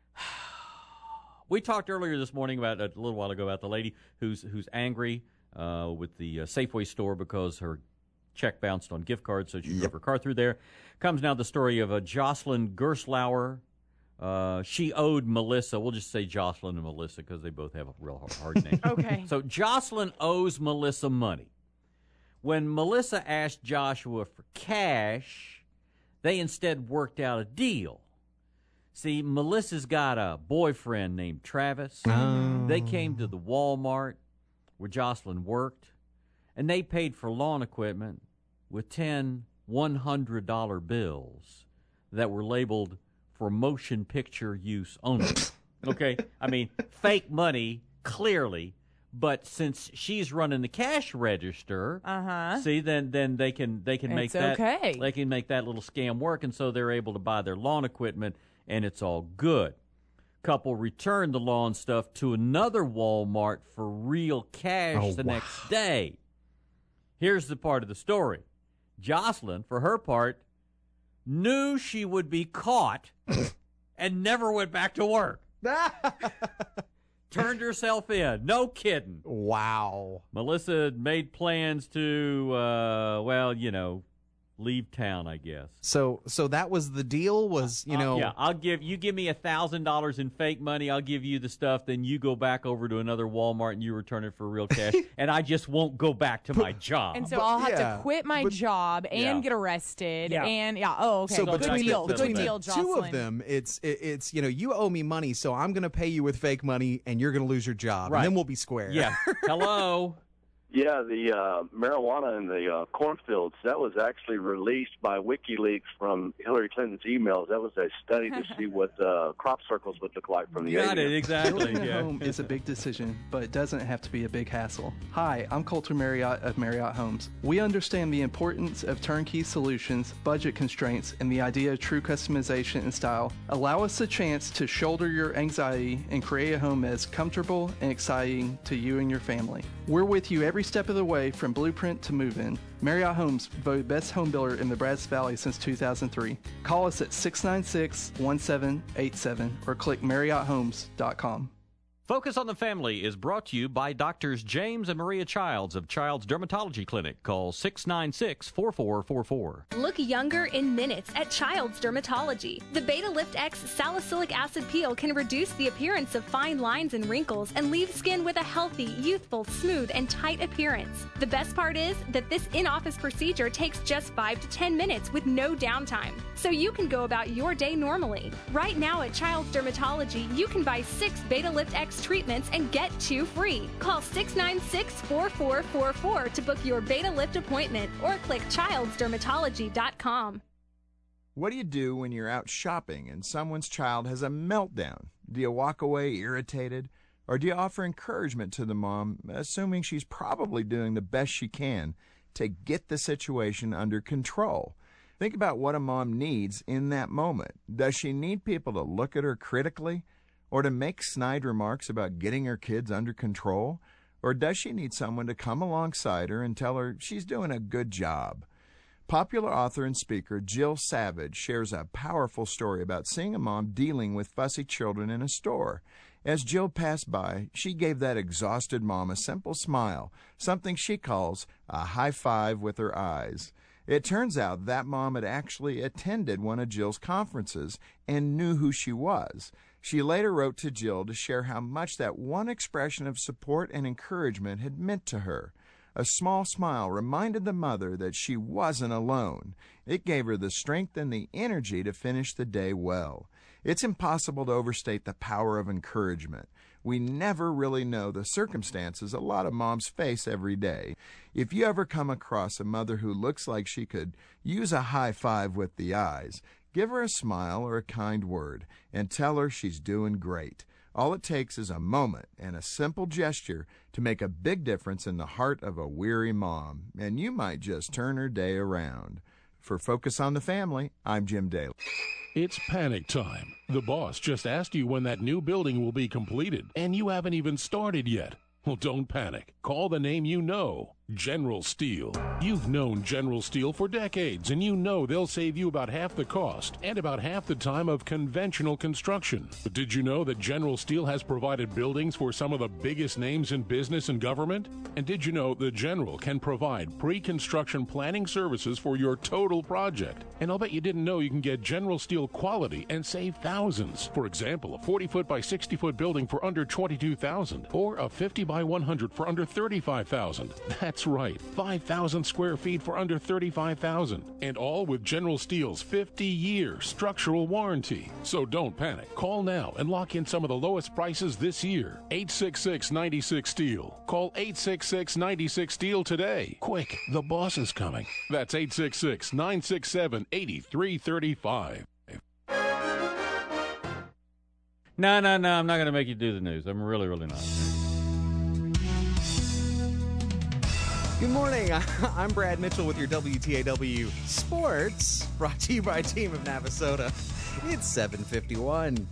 We talked earlier this morning a little while ago about the lady who's angry with the Safeway store because her check bounced on gift cards, so she drove her car through there. Comes now the story of Jocelyn Gerslauer. She owed Melissa. We'll just say Jocelyn and Melissa because they both have a real hard name. Okay. So Jocelyn owes Melissa money. When Melissa asked Joshua for cash, they instead worked out a deal. See, Melissa's got a boyfriend named Travis. Oh. They came to the Walmart where Jocelyn worked, and they paid for lawn equipment with 10 $100 bills that were labeled for motion picture use only. Okay? I mean, fake money, clearly. But since she's running the cash register, see, then they can make that okay. They can make that little scam work, and so they're able to buy their lawn equipment, and it's all good. Couple returned the lawn stuff to another Walmart for real cash next day. Here's the part of the story: Jocelyn, for her part, knew she would be caught and never went back to work. Turned herself in. No kidding. Wow. Melissa had made plans to, leave town, I guess. So that was the deal. Yeah, you give me $1,000 in fake money. I'll give you the stuff. Then you go back over to another Walmart and you return it for real cash. And I just won't go back to my job. And so I'll have to quit my job and get arrested. Yeah. And okay. So good deal. between Good deal, the two Jocelyn. of them, it's you owe me money, so I'm going to pay you with fake money, and you're going to lose your job, Right. and then we'll be square. Yeah. Hello. Yeah, the marijuana in the cornfields, that was actually released by WikiLeaks from Hillary Clinton's emails. That was a study to see what crop circles would look like from the Got it, aliens. exactly. Building a home is a big decision, but it doesn't have to be a big hassle. Hi, I'm Colter Marriott of Marriott Homes. We understand the importance of turnkey solutions, budget constraints, and the idea of true customization and style. Allow us a chance to shoulder your anxiety and create a home as comfortable and exciting to you and your family. We're with you every step of the way from blueprint to move-in. Marriott Homes voted best home builder in the Brazos Valley since 2003. Call us at 696-1787 or click MarriottHomes.com. Focus on the Family is brought to you by Doctors James and Maria Childs of Child's Dermatology Clinic. Call 696-4444. Look younger in minutes at Child's Dermatology. The Beta Lift X salicylic acid peel can reduce the appearance of fine lines and wrinkles and leave skin with a healthy, youthful, smooth, and tight appearance. The best part is that this in-office procedure takes just 5 to 10 minutes with no downtime, so you can go about your day normally. Right now at Child's Dermatology, you can buy 6 Beta Lift X treatments and get 2 free. Call 696-4444 to book your Beta Lift appointment or click childsdermatology.com. What do you do when you're out shopping and someone's child has a meltdown? Do you walk away irritated? Or do you offer encouragement to the mom, assuming she's probably doing the best she can to get the situation under control? Think about what a mom needs in that moment. Does she need people to look at her critically? Or to make snide remarks about getting her kids under control? Or does she need someone to come alongside her and tell her she's doing a good job? Popular author and speaker Jill Savage shares a powerful story about seeing a mom dealing with fussy children in a store. As Jill passed by, she gave that exhausted mom a simple smile, something she calls a high five with her eyes. It turns out that mom had actually attended one of Jill's conferences and knew who she was. She later wrote to Jill to share how much that one expression of support and encouragement had meant to her. A small smile reminded the mother that she wasn't alone. It gave her the strength and the energy to finish the day well. It's impossible to overstate the power of encouragement. We never really know the circumstances a lot of moms face every day. If you ever come across a mother who looks like she could use a high five with the eyes, give her a smile or a kind word and tell her she's doing great. All it takes is a moment and a simple gesture to make a big difference in the heart of a weary mom, and you might just turn her day around. For Focus on the Family, I'm Jim Daly. It's panic time. The boss just asked you when that new building will be completed, and you haven't even started yet. Well, don't panic. Call the name you know, General Steel. You've known General Steel for decades, and you know they'll save you about half the cost and about half the time of conventional construction. But did you know that General Steel has provided buildings for some of the biggest names in business and government? And did you know the General can provide pre-construction planning services for your total project? And I'll bet you didn't know you can get General Steel quality and save thousands. For example, a 40-foot by 60-foot building for under $22,000, or a 50 by 100 for under $35,000. That's right, 5,000 square feet for under $35,000, and all with General Steel's 50-year structural warranty. So don't panic. Call now and lock in some of the lowest prices this year. 866-96-STEEL. Call 866-96-STEEL today. Quick, the boss is coming. That's 866-967-8335. No, I'm not going to make you do the news. I'm really not. Good morning. I'm Brad Mitchell with your WTAW Sports, brought to you by Team of Navasota. It's 7:51.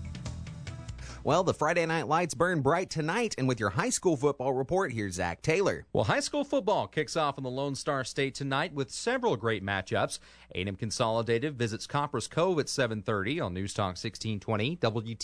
Well, the Friday night lights burn bright tonight, and with your high school football report, here's Zach Taylor. Well, high school football kicks off in the Lone Star State tonight with several great matchups. A&M Consolidated visits Copperas Cove at 7:30 on News Talk 1620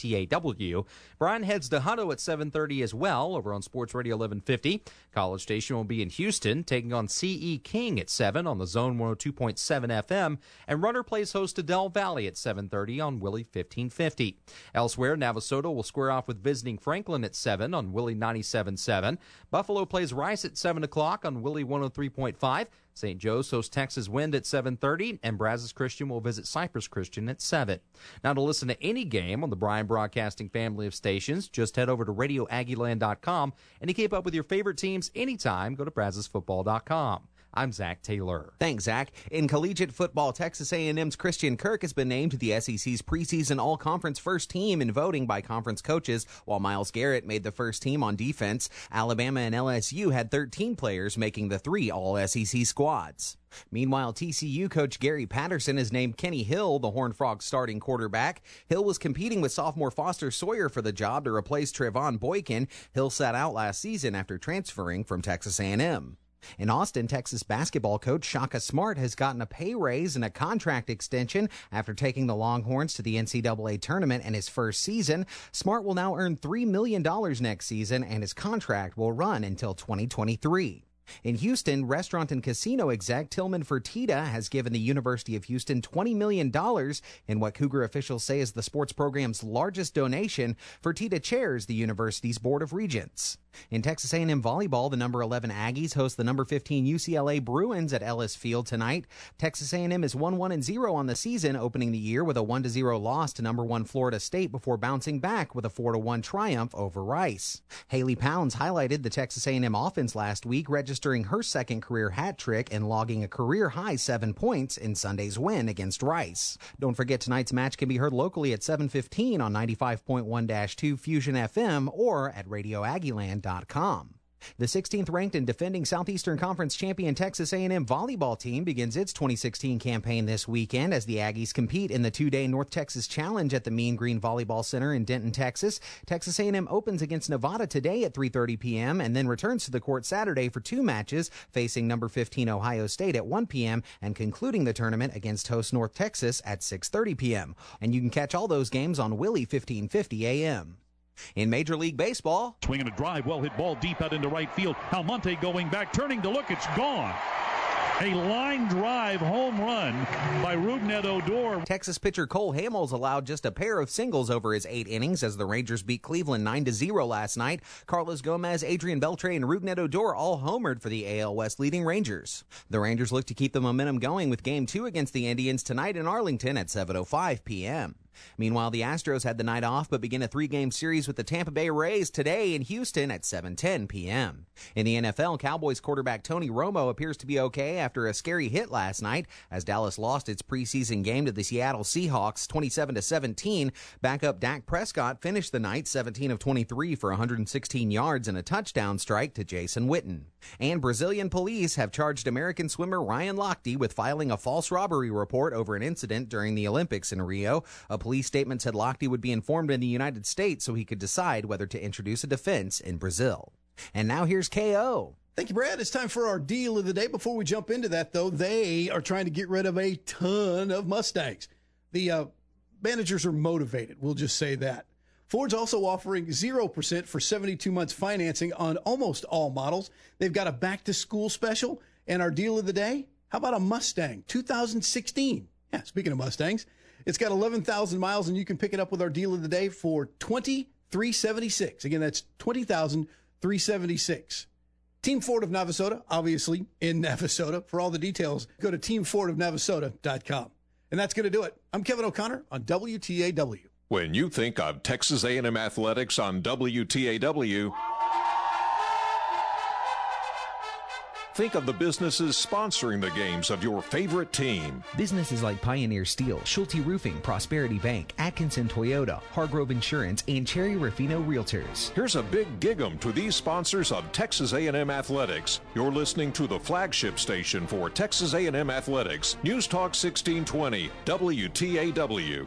WTAW. Bryan heads to Hutto at 7:30 as well over on Sports Radio 1150. College Station will be in Houston, taking on C.E. King at 7 on the Zone 102.7 FM. And Runner plays host to Del Valley at 7:30 on Willie 1550. Elsewhere, Navasota will square off with visiting Franklin at 7 on Willie 97.7. Buffalo plays Rice at 7 o'clock on Willie 103.5. St. Joe's hosts Texas Wind at 7:30, and Brazos Christian will visit Cypress Christian at 7. Now, to listen to any game on the Bryan Broadcasting family of stations, just head over to RadioAggieland.com, and to keep up with your favorite teams anytime, go to BrazosFootball.com. I'm Zach Taylor. Thanks, Zach. In collegiate football, Texas A&M's Christian Kirk has been named to the SEC's preseason all-conference first team in voting by conference coaches, while Myles Garrett made the first team on defense. Alabama and LSU had 13 players making the 3 all-SEC squads. Meanwhile, TCU coach Gary Patterson has named Kenny Hill the Horned Frogs' starting quarterback. Hill was competing with sophomore Foster Sawyer for the job to replace Trevon Boykin. Hill sat out last season after transferring from Texas A&M. In Austin, Texas basketball coach Shaka Smart has gotten a pay raise and a contract extension after taking the Longhorns to the NCAA tournament in his first season. Smart will now earn $3 million next season, and his contract will run until 2023. In Houston, restaurant and casino exec Tillman Fertitta has given the University of Houston $20 million in what Cougar officials say is the sports program's largest donation. Fertitta chairs the university's Board of Regents. In Texas A&M volleyball, the number 11 Aggies host the number 15 UCLA Bruins at Ellis Field tonight. Texas A&M is 1-1-0 on the season, opening the year with a 1-0 loss to number 1 Florida State before bouncing back with a 4-1 triumph over Rice. Haley Pounds highlighted the Texas A&M offense last week, registering her second career hat trick and logging a career-high 7 points in Sunday's win against Rice. Don't forget tonight's match can be heard locally at 7:15 on 95.1-2 Fusion FM or at RadioAggieland.com. The 16th ranked and defending Southeastern Conference champion Texas A&M volleyball team begins its 2016 campaign this weekend as the Aggies compete in the 2-day North Texas Challenge at the Mean Green Volleyball Center in Denton, Texas. Texas A&M opens against Nevada today at 3:30 p.m. and then returns to the court Saturday for 2 matches, facing number 15 Ohio State at 1 p.m. and concluding the tournament against host North Texas at 6:30 p.m. And you can catch all those games on Willie 1550 a.m. In Major League Baseball, swinging a drive, well hit ball deep out into right field. Almonte going back, turning to look, it's gone. A line drive home run by Rougned Odor. Texas pitcher Cole Hamels allowed just a pair of singles over his 8 innings as the Rangers beat Cleveland 9-0 last night. Carlos Gomez, Adrian Beltre, and Rougned Odor all homered for the AL West leading Rangers. The Rangers look to keep the momentum going with Game 2 against the Indians tonight in Arlington at 7:05 p.m. Meanwhile, the Astros had the night off but begin a 3-game series with the Tampa Bay Rays today in Houston at 7:10 p.m. In the NFL, Cowboys quarterback Tony Romo appears to be okay after a scary hit last night as Dallas lost its preseason game to the Seattle Seahawks 27-17. Backup Dak Prescott finished the night 17 of 23 for 116 yards and a touchdown strike to Jason Witten. And Brazilian police have charged American swimmer Ryan Lochte with filing a false robbery report over an incident during the Olympics in Rio. A police statement said Lochte would be informed in the United States so he could decide whether to introduce a defense in Brazil. And now here's KO. Thank you, Brad. It's time for our deal of the day. Before we jump into that, though, they are trying to get rid of a ton of Mustangs. The managers are motivated. We'll just say that. Ford's also offering 0% for 72 months financing on almost all models. They've got a back-to-school special. And our deal of the day, how about a Mustang 2016? Yeah, speaking of Mustangs, it's got 11,000 miles, and you can pick it up with our deal of the day for $20,376. Again, that's $20,376. Team Ford of Navasota, obviously in Navasota. For all the details, go to teamfordofnavasota.com. And that's going to do it. I'm Kevin O'Connor on WTAW. When you think of Texas A&M Athletics on WTAW, think of the businesses sponsoring the games of your favorite team. Businesses like Pioneer Steel, Schulte Roofing, Prosperity Bank, Atkinson Toyota, Hargrove Insurance, and Cherry Rufino Realtors. Here's a big gig-em to these sponsors of Texas A&M Athletics. You're listening to the flagship station for Texas A&M Athletics, News Talk 1620, WTAW.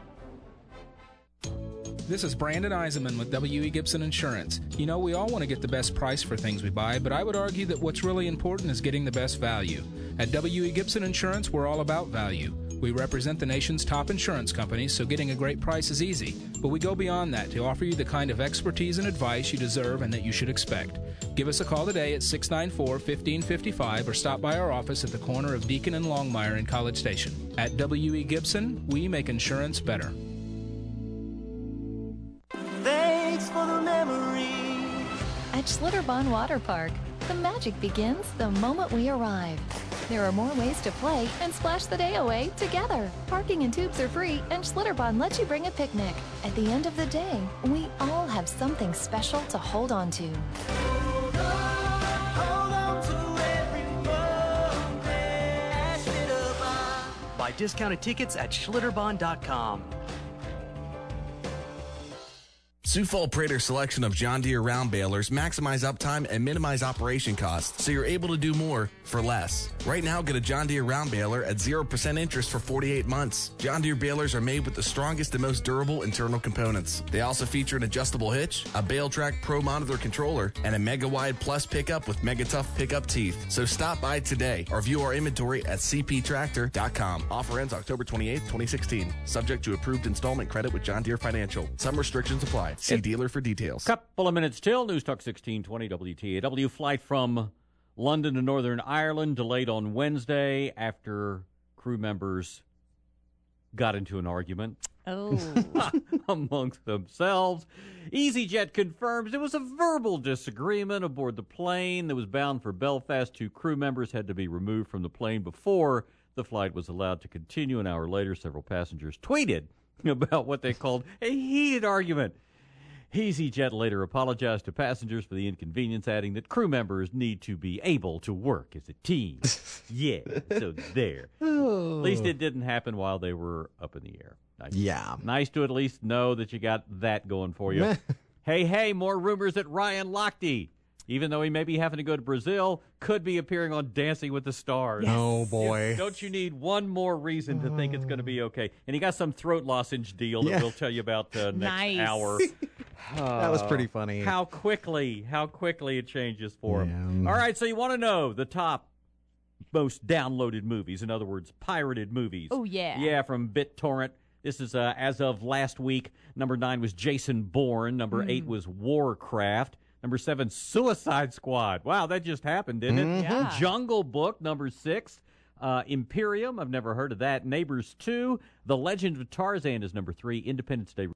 This is Brandon Eisenman with W.E. Gibson Insurance. You know, we all want to get the best price for things we buy, but I would argue that what's really important is getting the best value. At W.E. Gibson Insurance, we're all about value. We represent the nation's top insurance companies, so getting a great price is easy. But we go beyond that to offer you the kind of expertise and advice you deserve and that you should expect. Give us a call today at 694-1555 or stop by our office at the corner of Deacon and Longmire in College Station. At W.E. Gibson, we make insurance better. Thanks for the memory. At Schlitterbahn Water Park, the magic begins the moment we arrive. There are more ways to play and splash the day away together. Parking and tubes are free, and Schlitterbahn lets you bring a picnic. At the end of the day, we all have something special to hold on to. Hold on to every moment at Schlitterbahn. Buy discounted tickets at Schlitterbahn.com. Sioux Falls Prater's selection of John Deere round balers maximize uptime and minimize operation costs, so you're able to do more for less. Right now, get a John Deere round baler at 0% interest for 48 months. John Deere balers are made with the strongest and most durable internal components. They also feature an adjustable hitch, a BaleTrack Pro Monitor controller, and a Mega Wide Plus pickup with Mega Tough pickup teeth. So stop by today or view our inventory at cptractor.com. Offer ends October 28th, 2016. Subject to approved installment credit with John Deere Financial. Some restrictions apply. See dealer for details. Couple of minutes till. News Talk 1620 WTAW. Flight from London to Northern Ireland delayed on Wednesday after crew members got into an argument amongst themselves. EasyJet confirms it was a verbal disagreement aboard the plane that was bound for Belfast. 2 crew members had to be removed from the plane before the flight was allowed to continue. An hour later, several passengers tweeted about what they called a heated argument. EasyJet later apologized to passengers for the inconvenience, adding that crew members need to be able to work as a team. Yeah, so there. At least it didn't happen while they were up in the air. Nice. Yeah. Nice to at least know that you got that going for you. Hey, more rumors that Ryan Lochte, even though he may be having to go to Brazil, could be appearing on Dancing with the Stars. Yes. Oh, boy. Don't you need one more reason to think it's going to be okay? And he got some throat lozenge deal that we'll tell you about next hour. That was pretty funny. How quickly it changes for him. All right, so you want to know the top most downloaded movies, in other words, pirated movies. Oh, yeah. Yeah, from BitTorrent. This is as of last week. Number 9 was Jason Bourne. Number 8 was Warcraft. Number 7, Suicide Squad. Wow, that just happened, didn't it? Yeah. Jungle Book, number 6. Imperium, I've never heard of that. Neighbors 2. The Legend of Tarzan is number 3. Independence Day